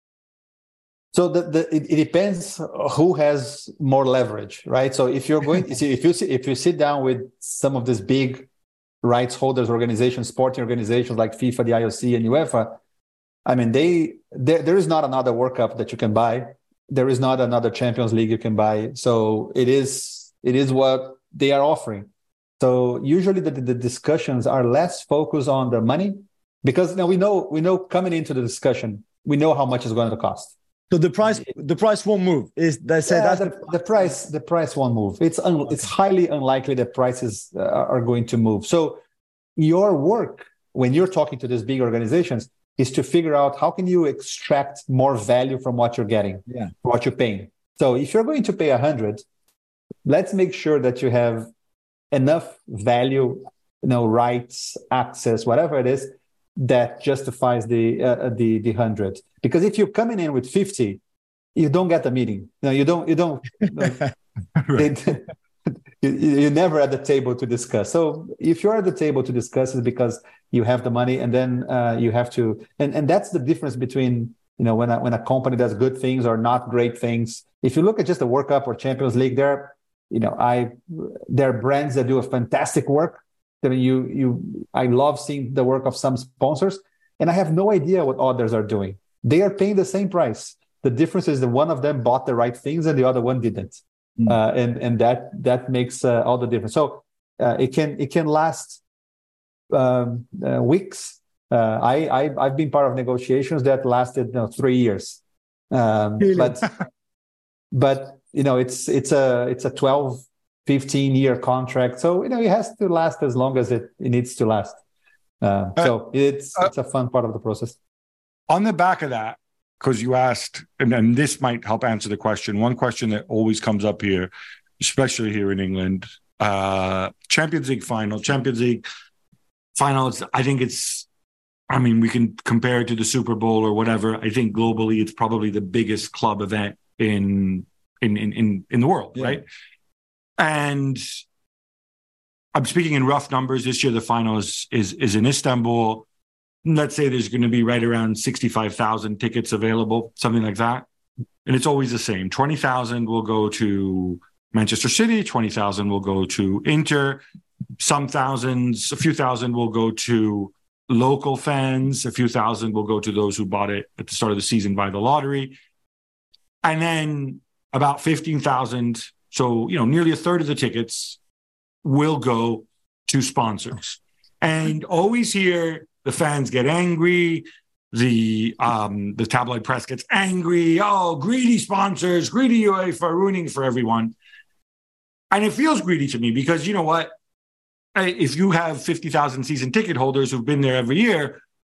[SPEAKER 3] So it depends who has more leverage, right? So if you're going, if you sit down with some of these big rights holders organizations, sporting organizations like FIFA, the IOC, and UEFA, I mean, there is not another World Cup that you can buy. There is not another Champions League you can buy. So it is what they are offering. So usually the discussions are less focused on the money, because now we know coming into the discussion, we know how much it's going to cost.
[SPEAKER 2] So the price won't move.
[SPEAKER 3] The price won't move. It's highly unlikely that prices are going to move. So your work when you're talking to these big organizations is to figure out how can you extract more value from what you're getting, what you're paying. So if you're going to pay 100, let's make sure that you have enough value, rights, access, whatever it is, that justifies the 100. Because if you're coming in with 50, you don't get the meeting. No, you don't. Right. You're never at the table to discuss. So if you're at the table to discuss, it's because you have the money, and then you have to. And that's the difference between when a company does good things or not great things. If you look at just the World Cup or Champions League, there are brands that do a fantastic work. I love seeing the work of some sponsors, and I have no idea what others are doing. They are paying the same price. The difference is that one of them bought the right things and the other one didn't, and that makes all the difference. So it can last weeks. I've been part of negotiations that lasted 3 years, but it's a 12, 15-year contract. So, it has to last as long as it needs to last. So it's a fun part of the process.
[SPEAKER 1] On the back of that, because you asked, and this might help answer the question, one question that always comes up here, especially here in England, Champions League final, I think we can compare it to the Super Bowl or whatever. I think globally, it's probably the biggest club event in the world, right? And I'm speaking in rough numbers. This year, the final is in Istanbul. Let's say there's going to be right around 65,000 tickets available, something like that. And it's always the same. 20,000 will go to Manchester City. 20,000 will go to Inter. A few thousand will go to local fans. A few thousand will go to those who bought it at the start of the season by the lottery. And then about 15,000, so nearly a third of the tickets will go to sponsors. And always hear the fans get angry, the tabloid press gets angry. Oh, greedy sponsors, greedy UEFA, ruining for everyone. And it feels greedy to me because you know what? If you have 50,000 season ticket holders who've been there every year,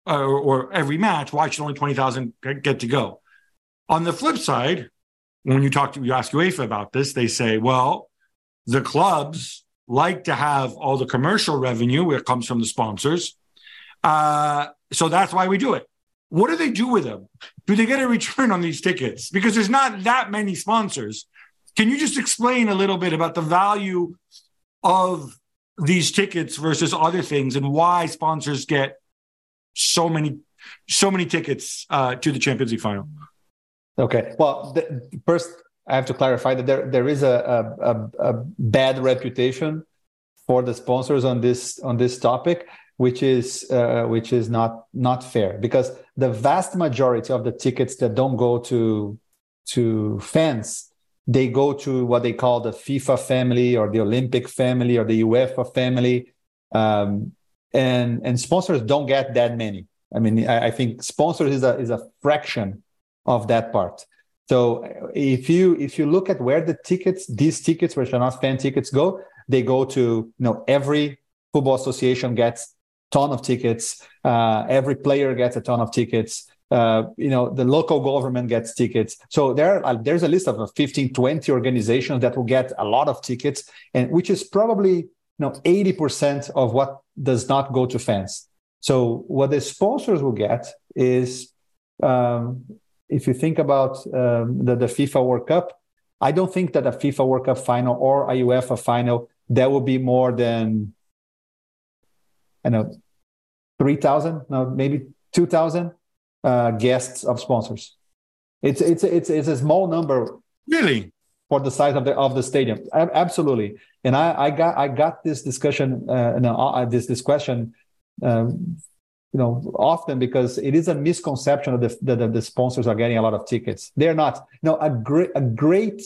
[SPEAKER 1] or every match, why should only 20,000 get to go? On the flip side, when you ask UEFA about this, they say, well, the clubs like to have all the commercial revenue where it comes from the sponsors. So that's why we do it. What do they do with them? Do they get a return on these tickets? Because there's not that many sponsors. Can you just explain a little bit about the value of these tickets versus other things and why sponsors get so many tickets to the Champions League final?
[SPEAKER 3] Okay. Well, first I have to clarify that there is a bad reputation for the sponsors on this topic, which is not fair, because the vast majority of the tickets that don't go to fans, they go to what they call the FIFA family or the Olympic family or the UEFA family, and sponsors don't get that many. I mean, I think sponsors is a fraction of that part. So if you look at where these tickets, which are not fan tickets, go, they go to, every football association gets a ton of tickets. Every player gets a ton of tickets. The local government gets tickets. So there's a list of 15, 20 organizations that will get a lot of tickets, and which is probably 80% of what does not go to fans. So what the sponsors will get is, if you think about the FIFA World Cup, I don't think that a FIFA World Cup final or a UEFA final, there will be more than, 3,000, maybe 2,000 guests of sponsors. It's a small number,
[SPEAKER 1] really,
[SPEAKER 3] for the size of the stadium. Absolutely. And I got this discussion, this question, often, because it is a misconception that the sponsors are getting a lot of tickets. They're not. A great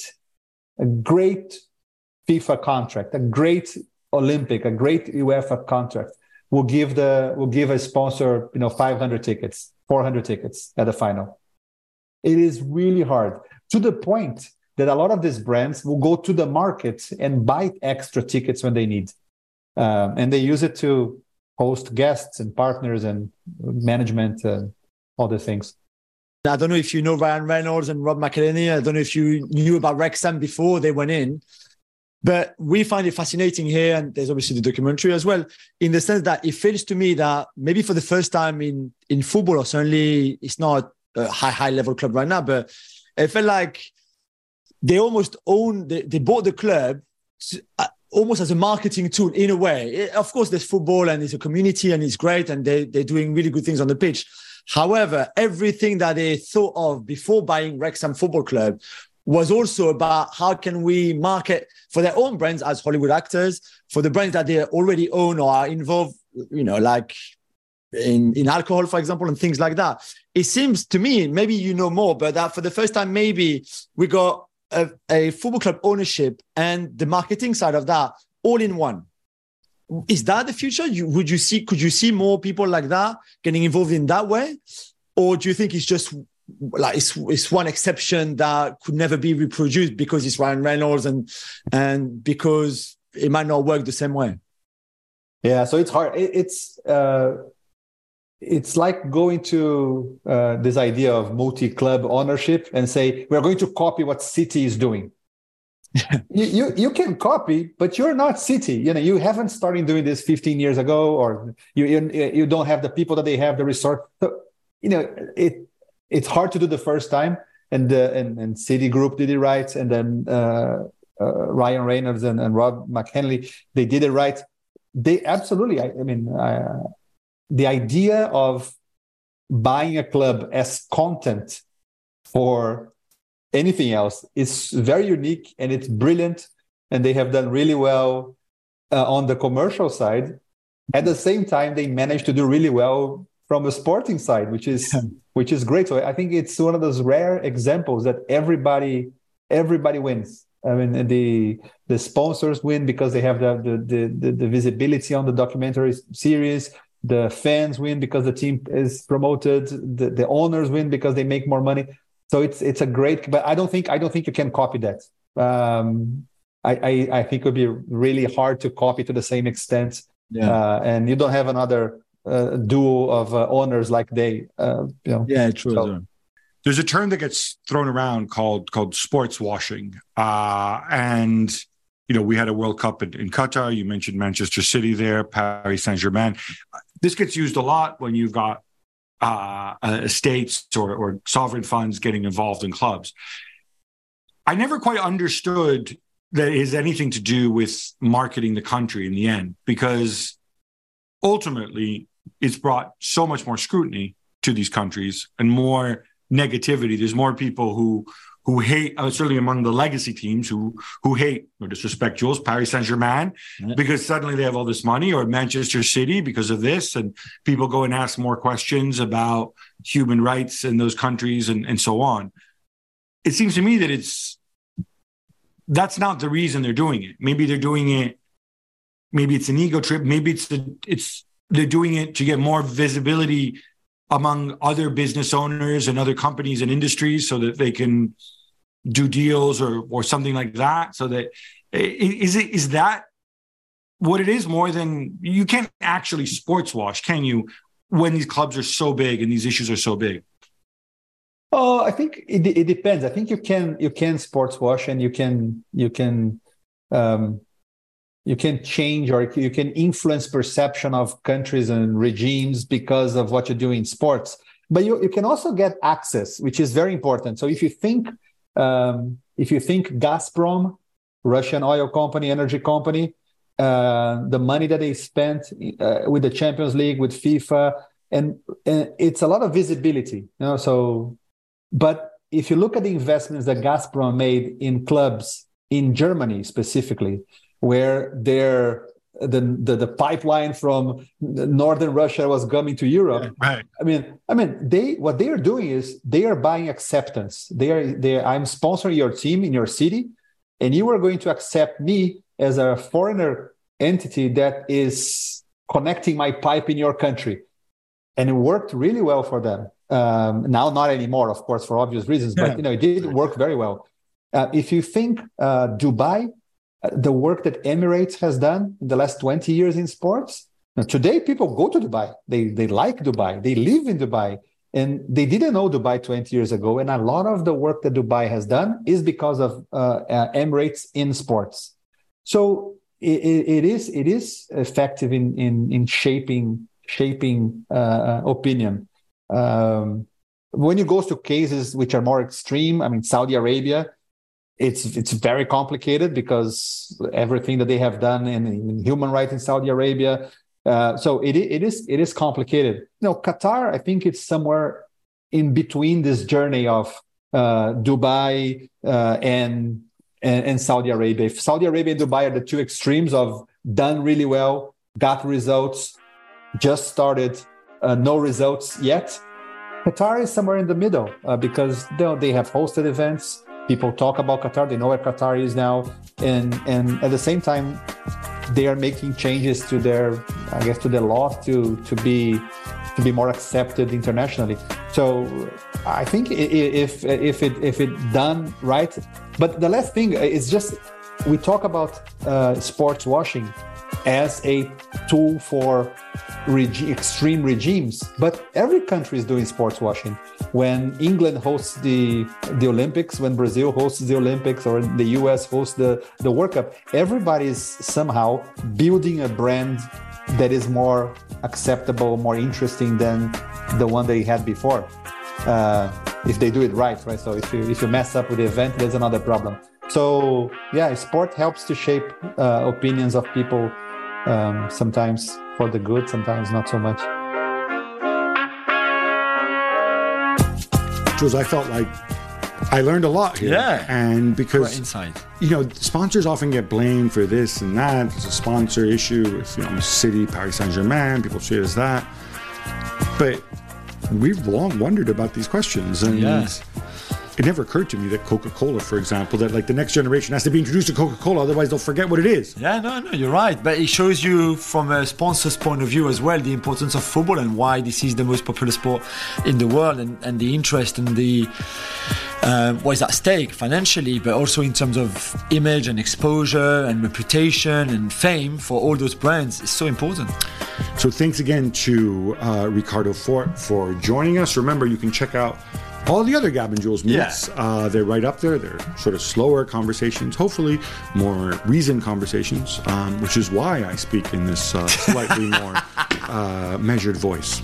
[SPEAKER 3] FIFA contract, a great Olympic, a great UEFA contract will give a sponsor 500 tickets, 400 tickets at the final. It is really hard, to the point that a lot of these brands will go to the market and buy extra tickets when they need, and they use it to host guests and partners and management and all the things.
[SPEAKER 2] I don't know if you know Ryan Reynolds and Rob McElhenney. I don't know if you knew about Wrexham before they went in, but we find it fascinating here. And there's obviously the documentary as well, in the sense that it feels to me that maybe for the first time in football, or certainly it's not a high level club right now, but it felt like they almost they bought the club almost as a marketing tool in a way. Of course, there's football and it's a community and it's great and they're doing really good things on the pitch. However, everything that they thought of before buying Wrexham Football Club was also about how can we market for their own brands as Hollywood actors, for the brands that they already own or are involved, like in alcohol, for example, and things like that. It seems to me, maybe you know more, but that for the first time, maybe we got a football club ownership and the marketing side of that all in one. Is that the future? Could you see more people like that getting involved in that way? Or do you think it's just like it's one exception that could never be reproduced because it's Ryan Reynolds and because it might not work the same way?
[SPEAKER 3] Yeah, so it's hard. It's like going to this idea of multi-club ownership and say, we're going to copy what City is doing. you can copy, but you're not City. You haven't started doing this 15 years ago, or you don't have the people that they have, the resort. So, it's hard to do the first time. And City Group did it right. And then Ryan Reynolds and Rob McElhenney, they did it right. They absolutely, the idea of buying a club as content for anything else is very unique and it's brilliant. And they have done really well on the commercial side. At the same time, they managed to do really well from a sporting side, which is great. So I think it's one of those rare examples that everybody wins. I mean, the sponsors win because they have the visibility on the documentary series. The fans win because the team is promoted. The owners win because they make more money. So it's a great. But I don't think you can copy that. I think it would be really hard to copy to the same extent. Yeah. And you don't have another duo of owners like they.
[SPEAKER 2] Yeah, true.
[SPEAKER 3] So,
[SPEAKER 1] there's a term that gets thrown around called sports washing, and we had a World Cup in Qatar. You mentioned Manchester City there, Paris Saint-Germain. This gets used a lot when you've got states or sovereign funds getting involved in clubs. I never quite understood that it has anything to do with marketing the country in the end, because ultimately it's brought so much more scrutiny to these countries and more negativity. There's more people who hate, certainly among the legacy teams, who hate or disrespect Jules, Paris Saint-Germain, because suddenly they have all this money, or Manchester City because of this, and people go and ask more questions about human rights in those countries and so on. It seems to me that that's not the reason they're doing it. Maybe they're doing it, maybe it's an ego trip, maybe they're doing it to get more visibility among other business owners and other companies and industries so that they can do deals or something like that. So that is that what it is? More than, you can't actually sports wash, can you, when these clubs are so big and these issues are so big?
[SPEAKER 3] Oh, I think it depends. I think you can sports wash, and you can change, or you can influence perception of countries and regimes because of what you do in sports. But you can also get access, which is very important. So if you think Gazprom, Russian oil company, energy company, the money that they spent with the Champions League, with FIFA, and it's a lot of visibility. So, but if you look at the investments that Gazprom made in clubs in Germany specifically, where the pipeline from northern Russia was coming to Europe.
[SPEAKER 1] Right.
[SPEAKER 3] I mean, what they are doing is they are buying acceptance. I'm sponsoring your team in your city, and you are going to accept me as a foreigner entity that is connecting my pipe in your country. And it worked really well for them. Now, not anymore, of course, for obvious reasons, but it did work very well. If you think Dubai, the work that Emirates has done in the last 20 years in sports. Now, today, people go to Dubai. They like Dubai. They live in Dubai. And they didn't know Dubai 20 years ago. And a lot of the work that Dubai has done is because of Emirates in sports. So it is effective in shaping opinion. When it goes to cases which are more extreme, I mean, Saudi Arabia, it's very complicated because everything that they have done in human rights in Saudi Arabia. So it is complicated. Qatar, I think it's somewhere in between this journey of Dubai and Saudi Arabia. If Saudi Arabia and Dubai are the two extremes of done really well, got results, just started, no results yet. Qatar is somewhere in the middle because they have hosted events. People talk about Qatar. They know where Qatar is now. And at the same time, they are making changes to their law to be more accepted internationally. So I think if it done right. But the last thing is just, we talk about sports washing as a tool for extreme regimes, but every country is doing sports washing. When England hosts the Olympics, when Brazil hosts the Olympics, or the US hosts the World Cup, everybody is somehow building a brand that is more acceptable, more interesting than the one they had before. If they do it right? So if you mess up with the event, there's another problem. So yeah, sport helps to shape opinions of people, sometimes for the good, sometimes not so much.
[SPEAKER 1] Jules, I felt like I learned a lot here.
[SPEAKER 2] Yeah.
[SPEAKER 1] And because,
[SPEAKER 2] insight.
[SPEAKER 1] Sponsors often get blamed for this and that. It's a sponsor issue with, City, Paris Saint-Germain. People see it as that. But we've long wondered about these questions. And it never occurred to me that Coca-Cola, for example, that the next generation has to be introduced to Coca-Cola, otherwise they'll forget what it is.
[SPEAKER 5] Yeah, no, you're right. But it shows you from a sponsor's point of view as well, the importance of football and why this is the most popular sport in the world, and the interest and the what is at stake financially, but also in terms of image and exposure and reputation and fame for all those brands is so important.
[SPEAKER 1] So thanks again to Ricardo Fort for joining us. Remember, you can check out all the other Gab and Jules meets. They're right up there. They're sort of slower conversations, hopefully more reasoned conversations, which is why I speak in this slightly more measured voice.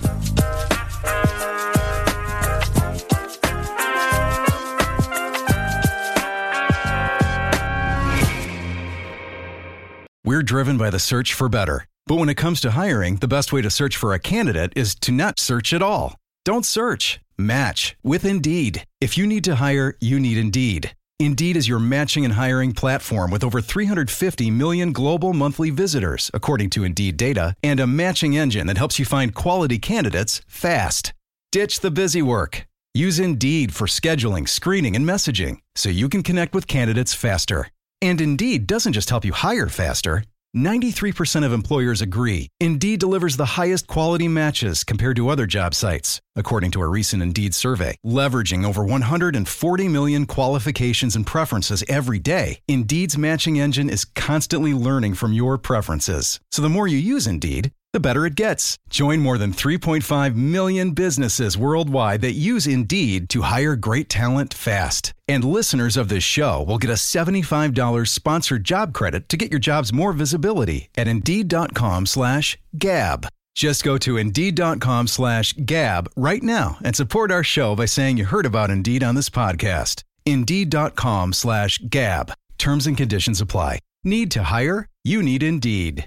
[SPEAKER 6] We're driven by the search for better. But when it comes to hiring, the best way to search for a candidate is to not search at all. Don't search. Match with Indeed. If you need to hire, you need Indeed. Indeed is your matching and hiring platform with over 350 million global monthly visitors, according to Indeed data, and a matching engine that helps you find quality candidates fast. Ditch the busy work. Use Indeed for scheduling, screening, and messaging so you can connect with candidates faster. And Indeed doesn't just help you hire faster. 93% of employers agree Indeed delivers the highest quality matches compared to other job sites, according to a recent Indeed survey. Leveraging over 140 million qualifications and preferences every day, Indeed's matching engine is constantly learning from your preferences. So the more you use Indeed, the better it gets. Join more than 3.5 million businesses worldwide that use Indeed to hire great talent fast. And listeners of this show will get a $75 sponsored job credit to get your jobs more visibility at Indeed.com/Gab. Just go to Indeed.com/Gab right now and support our show by saying you heard about Indeed on this podcast. Indeed.com/Gab. Terms and conditions apply. Need to hire? You need Indeed.